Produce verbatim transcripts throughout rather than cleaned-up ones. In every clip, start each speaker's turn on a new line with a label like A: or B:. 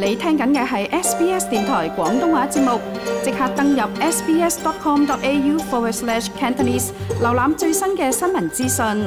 A: 你聽緊嘅係 S B S 電台廣東話節目，即刻登入 sbs.com.au forward slash Cantonese， 瀏覽最新嘅新聞資訊。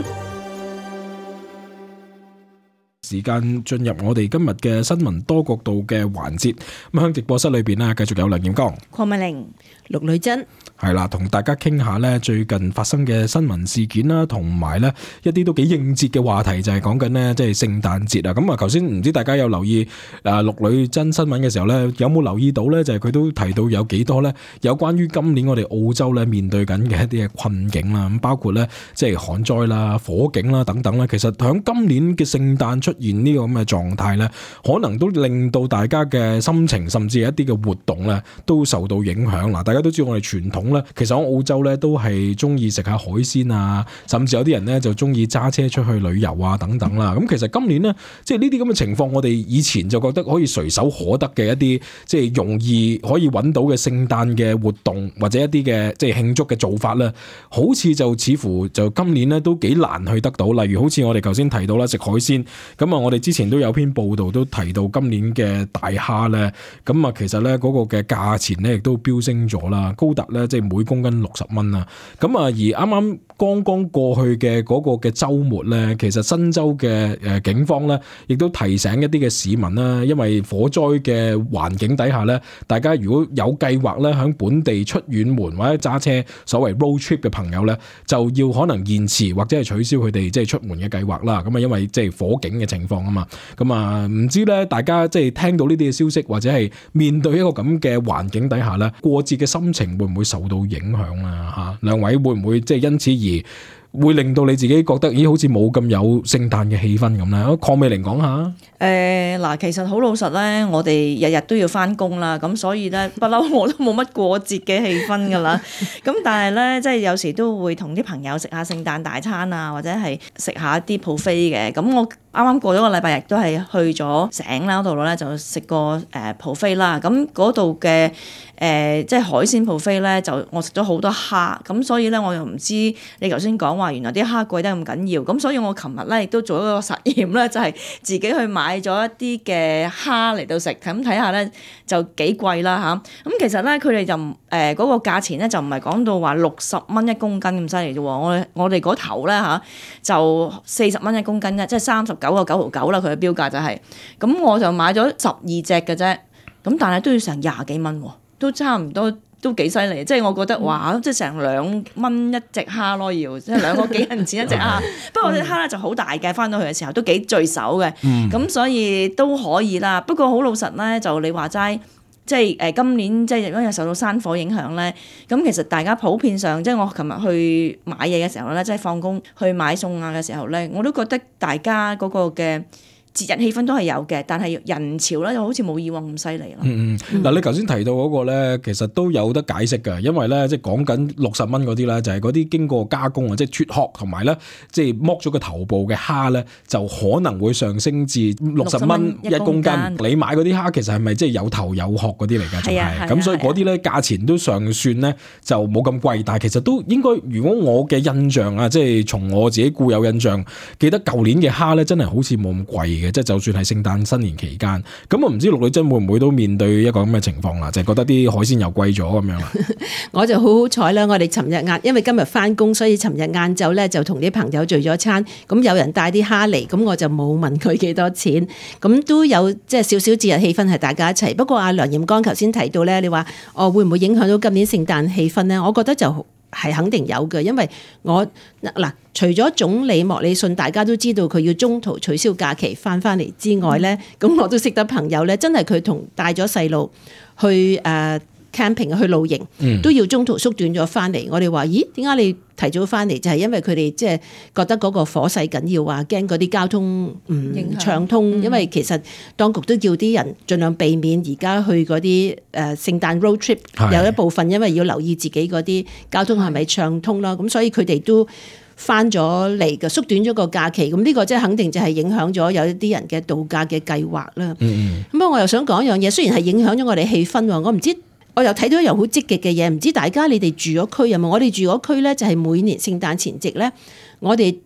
B: 時間進入我哋今日嘅新聞多角度嘅環節，咁喺直播室裏邊呢，繼續有梁劍剛、
C: 鄺美玲、陸女珍，
B: 係啦，同大家傾下呢最近發生嘅新聞事件啦，同埋呢一啲都幾應節嘅話題，就係講緊呢即係聖誕節啊。咁啊，頭先唔知大家有留意啊陸女珍新聞嘅時候呢，有冇留意到呢？就係佢都提到有幾多呢？有關於今年我哋澳洲呢面對緊嘅一啲嘅困境啦，咁包括呢即係旱災啦、火警啦等等啦。其實響今年嘅聖誕出現呢個咁嘅狀態咧，可能都令到大家嘅心情，甚至係一啲嘅活動咧，都受到影響。嗱，大家都知道我哋傳統咧，其實喺澳洲咧都係中意食下海鮮啊，甚至有啲人咧就中意揸車出去旅遊啊等等啦。咁其實今年咧，即係呢啲咁嘅情況，我哋以前就覺得可以隨手可得嘅一啲，即係容易可以揾到嘅聖誕嘅活動或者一啲嘅即係慶祝嘅做法咧，好似就似乎就今年咧都幾難去得到。例如好似我哋頭先提到啦，食海鮮咁。咁啊，我哋之前都有篇報道都提到今年嘅大蝦咧，咁啊，其實咧嗰個嘅價錢咧亦都飆升咗啦，高達咧即係每公斤六十蚊啦。咁啊，而啱啱剛剛過去嘅嗰個嘅週末咧，其實新州嘅誒警方咧，亦都提醒一啲嘅市民啦，因為火災嘅環境底下咧，大家如果有計劃咧喺本地出遠門或者揸車所謂 road trip 嘅朋友咧，就要可能延遲或者係取消佢哋即係出門嘅計劃啦。咁啊，因為即係火警嘅情況啊嘛，咁啊唔知咧，大家即係聽到呢啲嘅消息，或者係面對一個咁嘅環境底下咧，過節嘅心情會唔會受到影響啊？吓，兩位會唔會即係因此而會令到你自己覺得咦好似冇咁有聖誕嘅氣氛咁咧？鄺美玲講下。誒、
C: 呃、嗱，其實好老實咧，我哋日日都要翻工啦，咁所以咧不嬲我都冇乜過節嘅氣氛噶啦。咁但係咧，即係有時都會同啲朋友食下聖誕大餐啊，或者係食下一啲 buffet嘅。咁我啱啱過咗個禮拜日都係去咗醒啦嗰度咧，就食個誒 buffet啦。咁嗰度嘅誒即係海鮮 buffet咧，就我食咗好多蝦，咁所以咧我又唔知你頭先講話原來啲蝦貴得咁緊要，咁所以我琴日咧亦都做咗個實驗咧，就係、是、自己去買咗一啲嘅蝦嚟到食，咁睇下咧就幾貴啦嚇。咁其實咧佢哋就誒嗰、呃那個價錢咧就唔係講到話六十蚊一公斤咁犀利啫喎，我我哋嗰頭咧嚇就四十蚊一公斤啫，即係三十九個九毫九啦，佢嘅標價就係、是，咁我就買咗十二隻嘅啫，咁但係都要成廿幾蚊喎，都差唔多。都幾犀利，即係我覺得哇，即係成兩蚊一隻蝦咯，要即係兩個幾銀錢一隻蝦。不過隻蝦咧就好大嘅，翻到去嘅時候都幾聚手嘅，咁、嗯、所以都可以啦。不過好老實咧，就你話齋，即係誒今年即係因為受到山火影響咧，咁其實大家普遍上，即係我琴日去買嘢嘅時候咧，即係放工去買餸啊嘅時候咧，我都覺得大家嗰個嘅節日氣氛都係有嘅，但係人潮咧就好似冇以往咁犀利咯。嗯嗯，嗱、嗯、你頭先提到嗰個咧，其實都有得解釋嘅，因為咧即係講緊六十蚊嗰啲咧，就係嗰啲經過加工啊，即係脫殼同埋咧，即係剝咗個頭部嘅蝦咧，就可能會上升至六十蚊一公斤。你買嗰啲蝦其實係咪即係有頭有殼嗰啲嚟㗎？係啊，咁所以嗰啲咧價錢都尚算咧就冇咁貴，但係其實都應該，如果我嘅印象啊，即係從我自己固有印象，記得舊年嘅蝦咧真係好似冇咁貴嘅。即係就算係聖誕新年期間，咁我唔知陸女珍會唔會都面對一個咁嘅情況啦，就係覺得啲海鮮又貴咗咁樣啦。
D: 我就好好彩啦，我哋尋日晏，因為今日翻工，所以尋日晏晝咧就同啲朋友聚咗餐，咁有人帶啲蝦嚟，咁我就冇問佢幾多錢，咁都有即係少少節日氣氛係大家一齊。不過阿梁艷剛頭先提到咧，你話哦會唔會影響到今年聖誕氣氛咧？我覺得就係肯定有嘅，因為我嗱除咗總理莫里遜大家都知道佢要中途取消假期翻翻嚟之外咧，咁、嗯、我都識得朋友咧，真係佢同帶咗細路去誒、uh, camping 去露營，嗯、都要中途縮短咗翻嚟。我哋話咦，點解你提早翻嚟？就係、是、因為佢哋即係覺得嗰個火勢緊要啊，驚嗰啲交通唔暢通。嗯、因為其實當局都叫啲人盡量避免而家去嗰啲誒聖誕 road trip，是有一部分因為要留意自己嗰啲交通係咪暢通啦。咁是所以佢哋都翻咗嚟嘅，縮短咗個假期。咁呢個即係肯定就係影響咗有一啲人嘅度假嘅計劃啦。咁、嗯、不過我又想講一樣嘢，雖然係影響咗我哋氣氛喎，我唔知。我又睇到一樣好積極嘅嘢，唔知大家你哋住嗰區有冇？我哋住嗰區咧就係每年聖誕前夕咧，我哋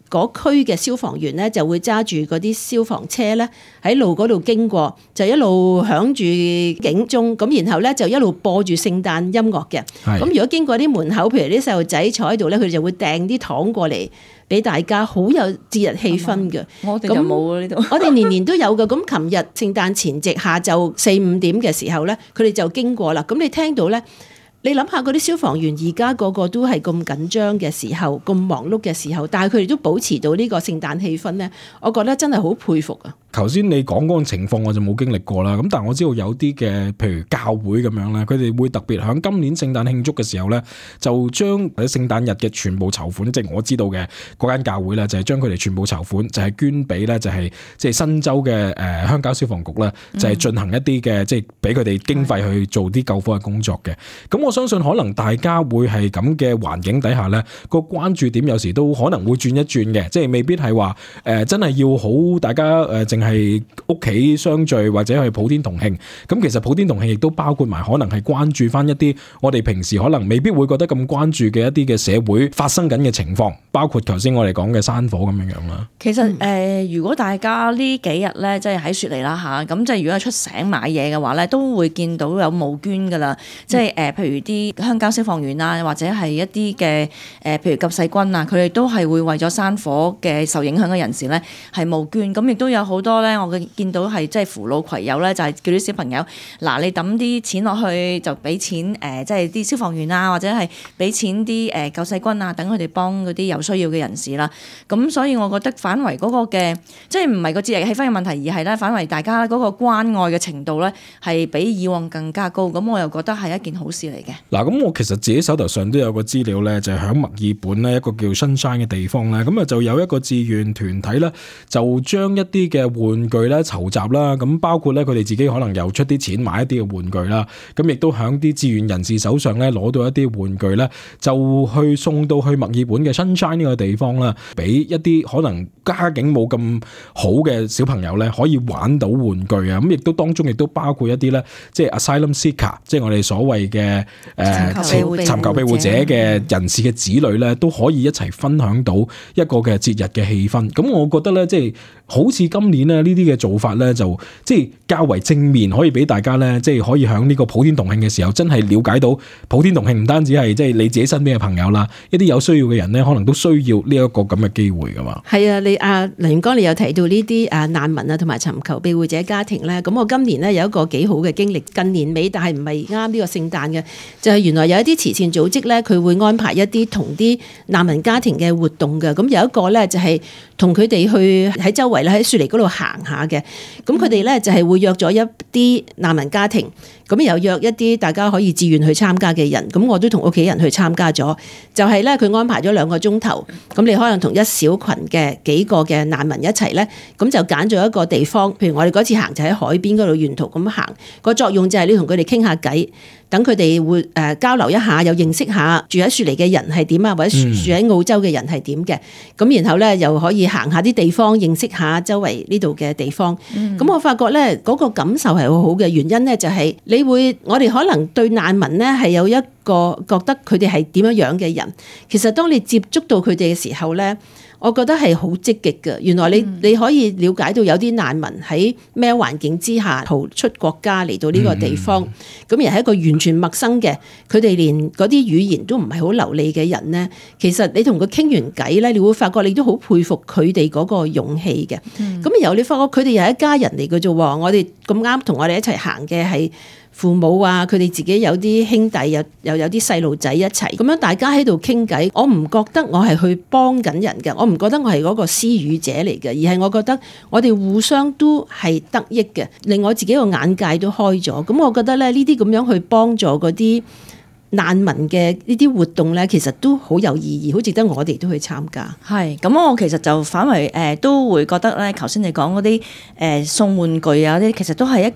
D: 嗰區嘅消防員咧就會揸住嗰啲消防車咧喺路嗰度經過，就一路響住警鐘，咁然後咧就一路播住聖誕音樂嘅。咁如果經過啲門口，譬如啲細路仔坐喺度咧，佢哋就會掟啲糖過嚟俾大家，好有節日氣氛嘅。
C: 我哋就冇啊呢度。
D: 我哋年年都有嘅。咁琴日聖誕前夕下晝四五點嘅時候咧，佢哋就經過啦。咁你聽到咧？你諗下嗰啲消防員而家個個都係咁緊張嘅時候，咁忙碌嘅時候，但係佢哋都保持到呢個聖誕氣氛咧，我覺得真係好佩服啊！
B: 頭先你講嗰個情況我就冇經歷過啦，咁但係我知道有啲嘅譬如教會咁樣咧，佢哋會特別喺今年聖誕慶祝嘅時候咧，就將喺聖誕日嘅全部籌款，即係我知道嘅嗰間教會咧，就係將佢哋全部籌款，就係捐俾咧，就係即係新州嘅誒鄉郊消防局咧，就係進行一啲嘅即係俾佢哋經費去做啲救火嘅工作嘅。咁我相信可能大家會係咁嘅環境底下咧，個關注點有時都可能會轉一轉嘅，即係未必係話誒真係要好大家誒淨係屋企相聚或者係普天同慶。咁其實普天同慶亦都包括埋可能係關注翻一啲我哋平時可能未必會覺得咁關注嘅一啲嘅社會發生緊嘅情況，包括頭先我哋講嘅山火咁樣樣啦。
C: 其實誒、呃，如果大家呢幾日咧，即係喺雪梨啦吓，咁即係如果係出省買嘢嘅話咧，都會見到有募捐噶啦，即係誒，譬如啲鄉郊消防員啊，或者係一啲嘅誒，譬如救世軍啊，佢哋都係會為咗山火嘅受影響嘅人士咧係募捐。咁亦都有好多咧，我嘅見到係即係扶老攜幼咧，就係、是、叫啲小朋友嗱，你抌啲錢落去就俾錢誒，即係啲消防員啊，或者係俾錢啲誒救世軍啊，等佢哋幫嗰啲有需要嘅人士啦。咁所以我覺得反為嗰個嘅即係唔係個節日氣氛嘅問題，而係咧反為大家嗰個關愛嘅程度咧係比以往更加高。咁我又覺得係一件好事嚟嘅。
B: 嗱，咁我其實自己手頭上都有個資料咧，就係喺墨爾本咧一個叫 Sunshine 嘅地方咧，咁啊就有一個志願團體咧，就將一啲嘅玩具咧籌集啦，咁包括咧佢哋自己可能又出啲錢買一啲嘅玩具啦，咁亦都喺啲志願人士手上咧攞到一啲玩具咧，就去送到去墨爾本嘅 Sunshine 呢個地方啦，俾一啲可能家境冇咁好嘅小朋友咧可以玩到玩具啊，咁亦都當中亦都包括一啲咧，即係 Asylum Seeker，即係我哋所謂嘅誒尋求庇護者嘅人士嘅子女咧，都可以一齊分享到一個嘅節日嘅氣氛。咁我覺得咧，即係好似今年咧呢啲嘅做法咧，就即係較為正面，可以俾大家咧，即係可以喺呢個普天同慶嘅時候，真係了解到普天同慶唔單止係即係你自己身邊嘅朋友啦，一啲有需要嘅人咧，可能都需要呢一個咁嘅機會噶嘛。
D: 係啊，你啊梁元剛，你有提到呢啲啊難民啊同埋尋求庇護者家庭咧，咁我今年咧有一個幾好嘅經歷，近年尾但係唔係啱呢個聖誕嘅，就係、是、原來有一啲慈善組織咧，佢會安排一啲同啲難民家庭嘅活動嘅。咁有一個咧就係同佢哋去喺周圍咧喺雪梨嗰度行下嘅。咁佢哋咧就係會約咗一啲難民家庭，咁又約一啲大家可以自願去參加嘅人。咁我都同屋企人去參加咗，就係咧佢安排咗兩個鐘頭。咁你可能同一小群嘅幾個嘅難民一齊咧，咁就揀咗一個地方。譬如我哋嗰次行就喺海邊嗰度沿途咁行，個作用就係你同佢哋傾下偈。等佢哋會誒交流一下，又認識下住喺雪梨嘅人係點啊，或者住喺澳洲嘅人係點嘅。咁、嗯、然後咧又可以行下啲地方，認識下周圍呢度嘅地方。咁、嗯、我發覺咧嗰個感受係好好嘅，原因咧就係你會我哋可能對難民咧係有一個覺得佢哋係點樣樣嘅人。其實當你接觸到佢哋嘅時候咧，我覺得係好積極嘅。原來你你可以了解到有啲難民喺咩環境之下逃出國家嚟到呢個地方，咁、嗯、而係一個完全陌生嘅，佢哋連嗰啲語言都唔係好流利嘅人咧。其實你同佢傾完偈咧，你會發覺你都好佩服佢哋嗰個勇氣嘅。咁、嗯、然後你發覺佢哋又係一家人嚟嘅啫。我哋咁啱同我哋一齊行嘅係父母啊，佢哋自己有啲兄弟，又又有啲細路仔一齊，咁樣大家喺度傾偈。我唔覺得我係去幫緊人嘅，我唔覺得我係嗰個施予者嚟嘅，而係我覺得我哋互相都係得益嘅，令我自己個眼界都開咗。咁我覺得咧，呢啲咁樣去幫助嗰啲難民嘅呢啲活動咧，其實都好有意義，好值得我哋都去參加。
C: 係，咁我其實就反為誒、呃、都會覺得咧，頭先你講嗰啲誒送玩具啊啲，其實都係一個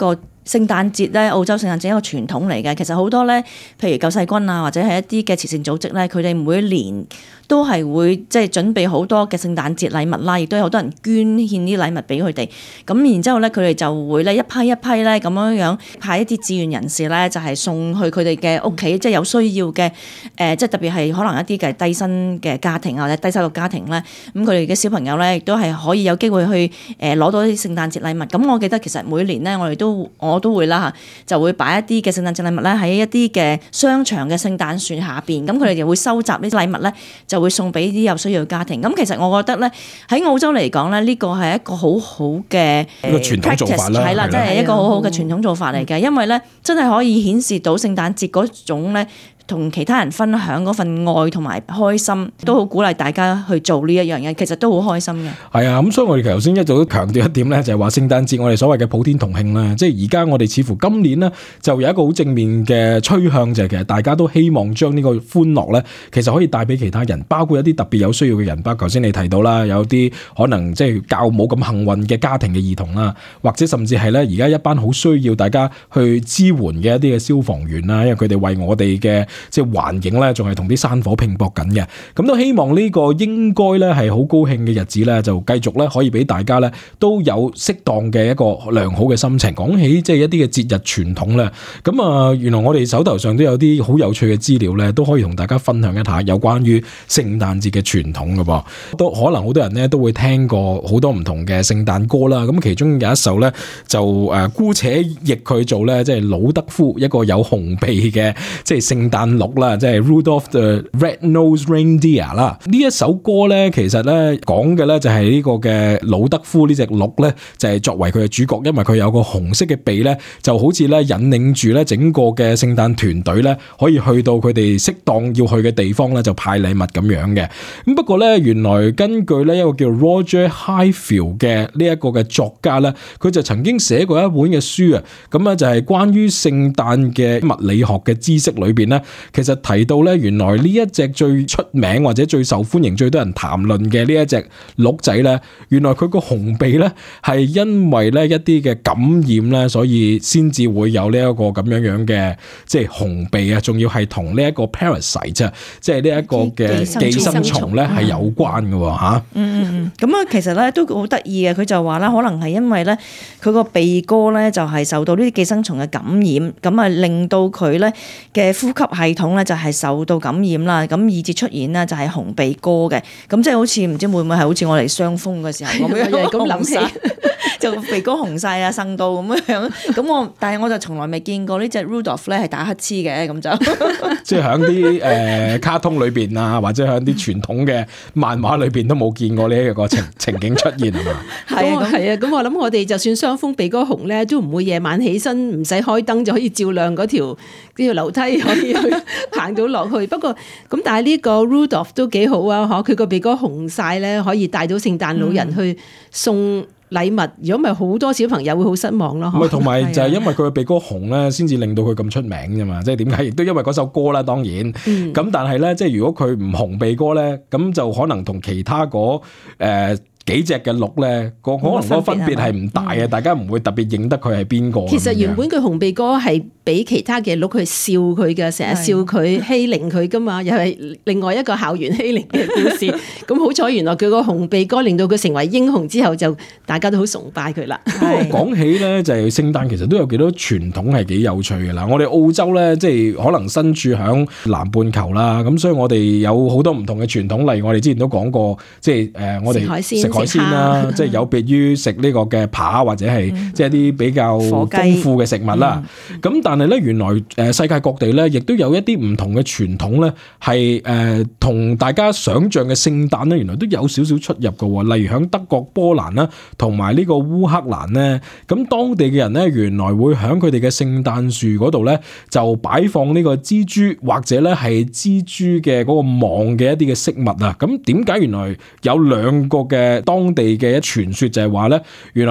C: 聖誕節咧，澳洲聖誕節係一個傳統嚟嘅。其實好多咧，譬如救世軍啊，或者係一啲嘅慈善組織咧，佢哋每一年都係會即係準備好多嘅聖誕節禮物啦，亦都有好多人捐獻啲禮物俾佢哋。咁然之後咧，佢哋就會咧一批一批咧咁樣樣派一啲志願人士咧，就係送去佢哋嘅屋企，即係有需要嘅誒，即係特別係可能一啲嘅低薪嘅家庭啊，或者低收入家庭咧，咁佢哋嘅小朋友咧，亦都係可以有機會去誒攞到啲聖誕節禮物。咁我記得其實每年咧，我哋都我都會啦嚇，就會擺一啲嘅聖誕節禮物咧喺一啲嘅商場嘅聖誕樹下邊，咁佢哋就會收集呢啲禮物咧，就會送俾啲有需要嘅家庭。咁其實我覺得咧，喺澳洲嚟講咧，呢個係一個好好嘅
B: 一個傳統做法啦，
C: 係啦，即係一個好好嘅傳統做法嚟嘅，因為咧真係可以顯示到聖誕節嗰種咧，同其他人分享嗰份愛同埋開心，都好鼓勵大家去做呢一樣嘢，其實都好開心嘅。
B: 係啊，咁所以我哋頭先一早都強調一點咧，就係話聖誕節我哋所謂嘅普天同慶啦，即係而家我哋似乎今年呢，就有一個好正面嘅趨向，就係其實大家都希望將呢個歡樂咧，其實可以帶俾其他人，包括一啲特別有需要嘅人，包括頭先你提到啦，有啲可能即係較冇咁幸運嘅家庭嘅兒童啦，或者甚至係咧而家一班好需要大家去支援嘅一啲嘅消防員啦，因為佢哋為我哋嘅即係環境咧，仲係同啲山火拼搏緊嘅，咁都希望呢個應該咧係好高興嘅日子咧，就繼續咧可以俾大家咧都有適當嘅一個良好嘅心情。講起即係一啲嘅節日傳統咧，咁啊原來我哋手頭上都有啲好有趣嘅資料咧，都可以同大家分享一下有關於聖誕節嘅傳統嘅噃。都可能好多人咧都會聽過好多唔同嘅聖誕歌啦，咁其中有一首咧就誒姑且譯佢做咧即係魯德夫一個有紅鼻嘅即係聖誕鹿啦，即係 Rudolph the Red-Nosed Reindeer 啦。呢一首歌咧，其實咧講嘅咧就係呢個嘅魯德夫呢隻鹿咧，就係作為佢嘅主角，因為佢有個紅色嘅鼻咧，就好似咧引領住咧整個嘅聖誕團隊咧，可以去到佢哋適當要去嘅地方咧，就派禮物咁樣嘅。咁不過咧，原來根據咧一個叫 Roger Highfield 嘅呢一個嘅作家咧，佢就曾經寫過一本嘅書啊，咁啊就係關於聖誕嘅物理學嘅知識裏邊咧，其實提到咧，原來呢一隻最出名或者最受歡迎、最多人談論嘅呢一隻鹿仔咧，原來佢個紅鼻咧係因為咧一啲嘅感染咧，所以先至會有呢一個咁樣樣嘅即係紅鼻啊，仲要係同呢一個 parasite 即係呢一個嘅寄生蟲咧係有關嘅喎嚇。
C: 嗯嗯嗯，咁啊其實咧都好得意嘅，佢就話啦，可能係因為咧佢個鼻哥咧就係受到呢啲寄生蟲嘅感染，咁啊令到佢咧嘅呼吸系統咧就係受到感染啦，咁以至出現咧就係紅鼻哥嘅，咁即係好似唔知會唔會係好似我哋傷風嘅時候咁樣咁諗起，就鼻哥紅晒啊，生到咁樣，咁我但係我就從來未見過呢隻 Rudolph 咧係打乞嗤嘅，咁就
B: 即係喺啲誒卡通裏邊啊，或者喺啲傳統嘅漫畫裏邊都冇見過呢一個情情景出現係嘛？
D: 係啊，係啊，咁我諗我哋就算傷風鼻哥紅咧，都唔會夜晚起身唔使開燈就可以照亮嗰條呢條樓梯可以去行到落去。不過咁，但係呢個 Rudolph 都幾好啊！嗬，佢個鼻哥紅晒咧，可以帶到聖誕老人去送禮物。如果唔係，好多小朋友會好失望咯。
B: 唔係，同埋就係因為佢個鼻哥紅咧，先至令到佢咁出名啫嘛。即係點解？亦都因為嗰首歌啦，當然。咁、嗯、但係咧，即係如果佢唔紅鼻哥咧，咁就可能同其他嗰誒。呃幾隻嘅鹿咧，個可能嗰個分別係唔大嘅，大家唔會特別認得佢係邊個。
D: 其實原本佢紅鼻哥係俾其他嘅鹿去笑佢嘅，成日笑佢欺凌佢噶嘛，又係另外一個校園欺凌嘅故事。咁好彩，原來佢個紅鼻哥令到佢成為英雄之後，就大家都好崇拜佢啦。
B: 不過講起咧，就係聖誕其實都有幾多傳統係幾有趣嘅啦。我哋澳洲咧，即係可能身處響南半球啦，咁所以我哋有好多唔同嘅傳統，例如我哋之前都講過，即係誒我哋海鮮啦，即係有別於食呢個嘅扒或者係即係一啲比較豐富嘅食物啦。咁、嗯、但係咧，原來誒世界各地咧，亦都有一啲唔同嘅傳統咧，係誒同大家想象嘅聖誕咧，原來都有少少出入嘅。例如響德國、波蘭啦，同埋呢個烏克蘭咧，咁當地嘅人咧，原來會響佢哋嘅聖誕樹嗰度咧，就擺放呢個蜘蛛或者咧係蜘蛛嘅嗰個網嘅一啲嘅飾物啊。咁點解原來有兩個嘅當地嘅一傳說就係話咧，原來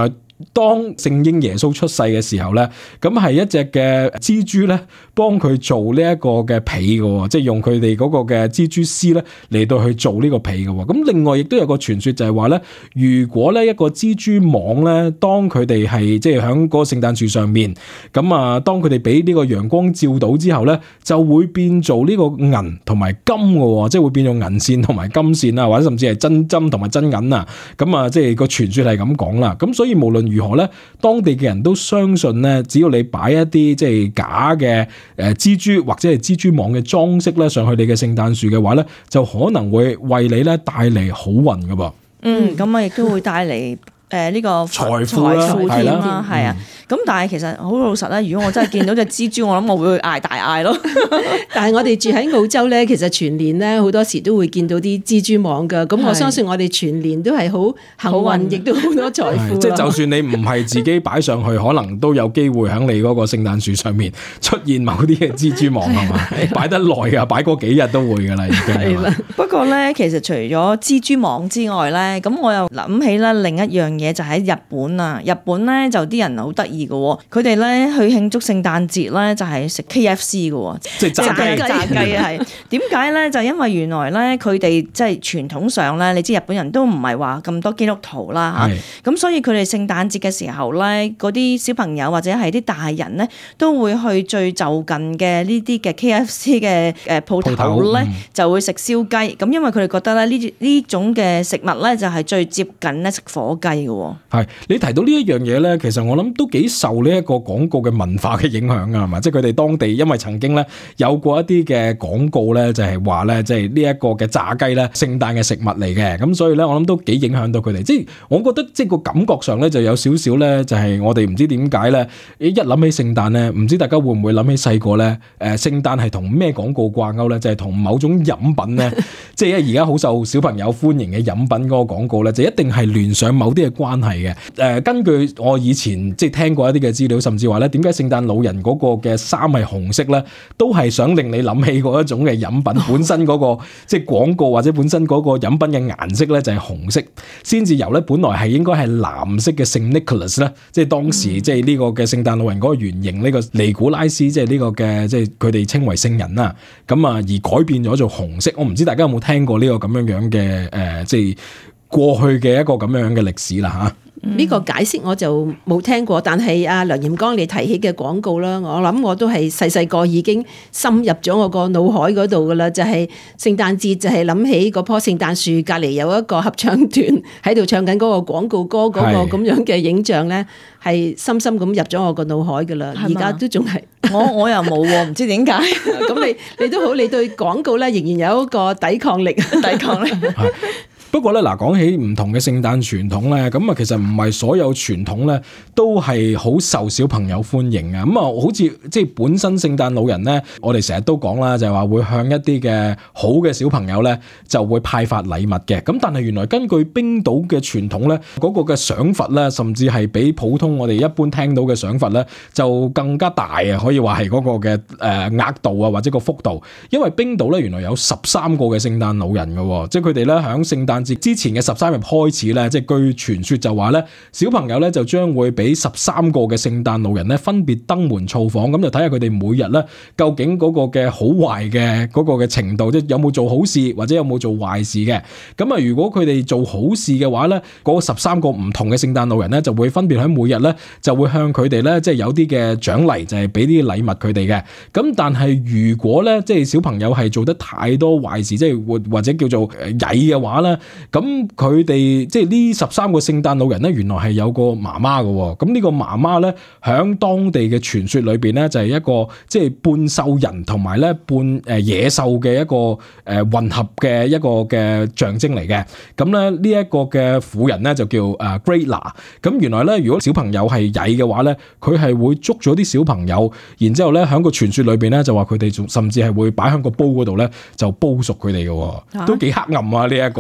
B: 當聖嬰耶穌出世嘅時候咧，咁係一隻嘅蜘蛛咧幫佢做呢一個嘅被嘅，即係用佢哋嗰個嘅蜘蛛絲咧嚟到去做呢個被嘅。咁另外亦都有個傳說就係話咧，如果咧一個蜘蛛網咧，當佢哋係即係喺嗰個聖誕樹上面，咁啊當佢哋俾呢個陽光照到之後咧，就會變做呢個銀同埋金嘅，即係會變做銀線同埋金線啊，或者甚至係真針同埋真銀啊。咁啊，即係個傳說係咁講啦。咁所以無論如何咧，當地嘅人都相信咧，只要你擺一啲即係假嘅誒蜘蛛或者係蜘蛛網嘅裝飾咧上去你嘅聖誕樹嘅話咧，就可能會為你咧帶嚟好運㗎噃。
C: 嗯，咁啊亦都會帶嚟誒呢個
B: 財富啦，
C: 添啦，係啊。咁但係其實好老實咧，如果我真係見到隻蜘蛛，我諗我會嗌大嗌咯。
D: 但係我哋住喺澳洲咧，其實全年咧好多時都會見到啲蜘蛛網㗎。咁我相信我哋全年都係好幸運，亦都好多財富。
B: 即係就算你唔係自己擺上去，可能都有機會喺你嗰個聖誕樹上面出現某啲嘅蜘蛛網係嘛？擺得耐啊，擺過幾日都會㗎啦，已經係嘛？
C: 不過咧，其實除咗蜘蛛網之外咧，咁我又諗起咧另一樣嘢就喺日本啊。日本咧就啲人好得意。佢哋咧去慶祝聖誕節咧就係食 K F C 嘅，
B: 即係炸雞
C: 炸雞係點解咧？就因為原來咧佢哋即係傳統上咧，你知日本人都唔係話咁多基督徒啦嚇，咁所以佢哋聖誕節嘅時候咧，嗰啲小朋友或者係啲大人咧都會去最就近嘅呢啲嘅 K F C 嘅誒鋪頭咧，嗯、就會食燒雞。咁因為佢哋覺得咧呢呢種嘅食物咧就係最接近咧食火雞嘅。
B: 係你提到呢一樣嘢咧，其實我諗都幾受呢一個廣告嘅文化嘅影響啊，係嘛？即係佢哋當地因為曾經咧有過一啲嘅廣告咧，就係話咧，即係呢一個嘅炸雞咧，聖誕嘅食物嚟嘅。咁所以咧，我諗都幾影響到佢哋。即係我覺得即係個感覺上咧，就有少少咧，就係我哋唔知點解咧，一諗起聖誕咧，唔知大家會唔會諗起細個咧？誒，聖誕係同咩廣告掛鈎咧？就係同某種飲品咧，即係而家好受小朋友歡迎嘅飲品嗰個廣告咧，就一定係聯上某啲嘅關係嘅。誒，根據我以前即係聽過一啲嘅資料，甚至話咧，點解聖誕老人嗰個嘅衫係紅色咧，都係想令你諗起嗰一種嘅飲品本身嗰個即係廣告或者本身嗰個飲品嘅顏色咧就係紅色，先至由咧本來係應該係藍色嘅聖 Nicholas 咧，即係當時即係呢個嘅聖誕老人嗰個原型呢個尼古拉斯，即係呢個嘅即係佢哋稱為聖人啦，咁啊而改變咗做紅色。我唔知大家有冇聽過呢個咁樣樣嘅誒，即係過去嘅一個咁樣樣嘅歷史啦嚇。
D: 呢個解釋我就冇聽過，但係阿梁炎剛你提起嘅廣告啦，我諗我都係細細個已經深入咗我個腦海嗰度噶啦，就係聖誕節就係諗起嗰棵聖誕樹隔離有一個合唱團喺度唱緊嗰個廣告歌嗰個咁樣嘅影像咧，係深深咁入咗我個腦海噶啦，而家都仲係
C: 我我又冇喎，唔知點解。
D: 咁你你都好，你對廣告咧仍然有一個抵抗力，抵抗力。
B: 不過咧，嗱講起唔同嘅聖誕傳統咧，咁啊其實唔係所有傳統咧都係好受小朋友歡迎嘅。咁啊，好似即係本身聖誕老人咧，我哋成日都講啦，就係話會向一啲嘅好嘅小朋友咧就會派發禮物嘅。咁但係原來根據冰島嘅傳統咧，嗰個嘅賞罰咧，甚至係比普通我哋一般聽到嘅賞罰咧就更加大啊！可以話係嗰個嘅誒額度啊，或者個幅度。因為冰島咧原來有十三個嘅聖誕老人嘅，即係佢哋咧響聖誕之前嘅十三日開始咧，即係據傳說就話咧，小朋友咧就將會俾十三個嘅聖誕老人咧分別登門造訪，咁就睇下佢哋每日咧究竟嗰個嘅好壞嘅嗰個嘅程度，即係有冇做好事或者有冇做壞事嘅。咁啊，如果佢哋做好事嘅話咧，嗰十三個唔同嘅聖誕老人咧就會分別喺每日咧就會向佢哋咧即係有啲嘅獎勵，就係俾啲禮物佢哋嘅。咁但係如果咧即係小朋友係做得太多壞事，即係或或者叫做曳嘅話咧。咁佢哋即係呢十三個聖誕老人咧，原來係有個媽媽嘅。咁呢個媽媽咧，響當地嘅傳說裏邊咧，就係一個即係半獸人同埋咧半誒野獸嘅一個誒混合嘅一個嘅象徵嚟嘅。咁咧呢一個嘅婦人咧就叫誒 Grayla。咁原來咧，如果小朋友係曳嘅話咧，佢係會捉咗啲小朋友，然之後咧響個傳說裏邊咧就話佢哋仲甚至係會擺喺個煲嗰度咧就煲熟佢哋嘅，都幾黑暗啊！呢一個咁樣。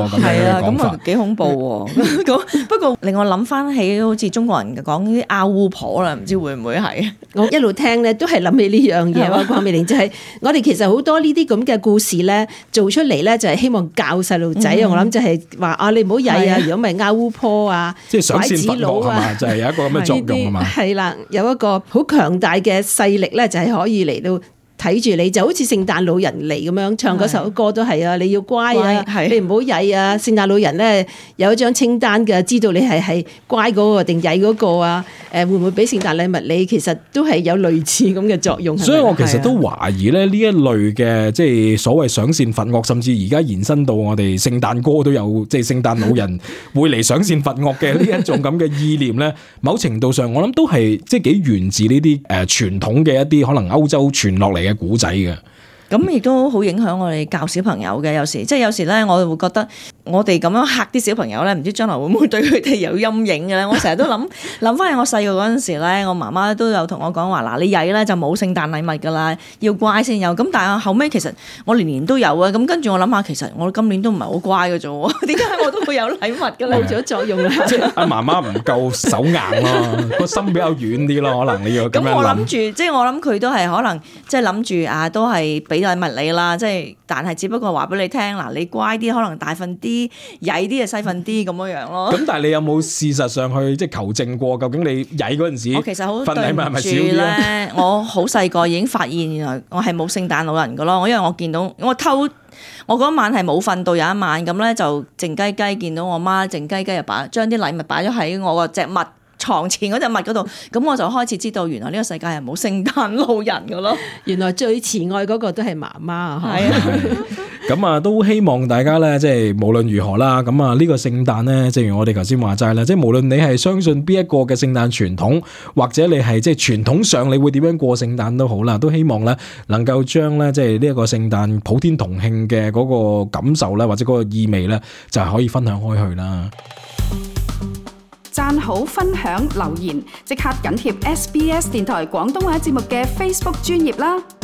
B: 嘅
C: 啊，
B: 講法。
C: 咁啊幾恐怖喎！咁不過令我諗翻起好似中國人講啲拗烏婆啦，唔知會唔會係？
D: 我一路聽咧都係諗起呢樣嘢喎，鄺美玲就係、是、我哋其實好多呢啲咁嘅故事咧做出嚟咧，就係希望教細路仔啊！嗯、我諗就係話啊，你唔好曳啊，如果唔係拗烏婆啊，
B: 即係賞善罰惡係嘛，就係、是、有一個咁嘅作用係嘛。
D: 係啦，有一個好強大嘅勢力咧，就係可以嚟到。睇住你就好似聖誕老人嚟咁樣唱嗰首歌都係啊，你要乖啊，乖你唔好曳啊。聖誕老人咧有一張清單嘅，知道你係係乖嗰個定曳嗰個啊。誒會唔會俾聖誕禮物你？其實都係有類似咁嘅作用。
B: 所以我其實都懷疑咧呢一類嘅即係所謂賞善罰惡，甚至而家延伸到我哋聖誕歌都有即係聖誕老人會嚟賞善罰惡嘅呢一種咁嘅意念咧。某程度上我諗都係即係幾源自呢啲誒傳統嘅一啲可能歐洲傳落嚟嘅古仔嘅。
C: 咁亦都好影響我哋教小朋友嘅，有時即係有時咧，我會覺得我哋咁樣嚇啲小朋友咧，唔知將來會唔會對佢哋有陰影嘅咧？我成日都諗諗翻起我細個嗰陣時咧，我媽媽都有同我講話嗱，你曳咧就冇聖誕禮物噶啦，要乖先有。咁但係後尾其實我年年都有啊。咁跟住我諗下，其實我今年都唔係好乖嘅啫喎，點解我都會有禮物嘅咧？冇咗作用啦。
B: 即係阿媽媽唔夠手硬咯，個心比較軟啲咯，可能你要咁樣諗。
C: 咁我諗住，即係我諗佢都係可能即係諗住啊，都係俾禮物你啦，即係但係只不過話俾你聽嗱，你乖啲，可能大份啲，曳啲就細份啲咁樣樣咯。咁
B: 但係你有冇事實上去即係求證過，究竟你曳嗰陣時，
C: 我其實好
B: 份禮物係咪少啲
C: 咧？我好細個已經發現原來我係冇聖誕老人噶咯，我因為我見到我偷，我嗰晚係冇瞓到有一晚咁咧，就靜雞雞見到我媽靜雞雞又擺將啲禮物擺咗喺我個隻襪床前嗰隻襪嗰度，咁我就開始知道原來呢個世界係冇聖誕老人噶咯。
D: 原來最慈愛嗰個都係媽媽啊！
C: 係啊，
B: 咁啊都希望大家咧，即係無論如何啦，咁啊呢個聖誕咧，正如我哋頭先話齋啦，即係無論你係相信邊一個嘅聖誕傳統，或者你係即係傳統上你會點樣過聖誕都好啦，都希望咧能夠將咧即係呢一個聖誕普天同慶嘅嗰個感受咧，或者嗰個意味咧，就係可以分享開去啦。
A: 讚好、分享、留言，即刻緊貼 S B S 電台廣東話節目嘅 Facebook 專頁啦！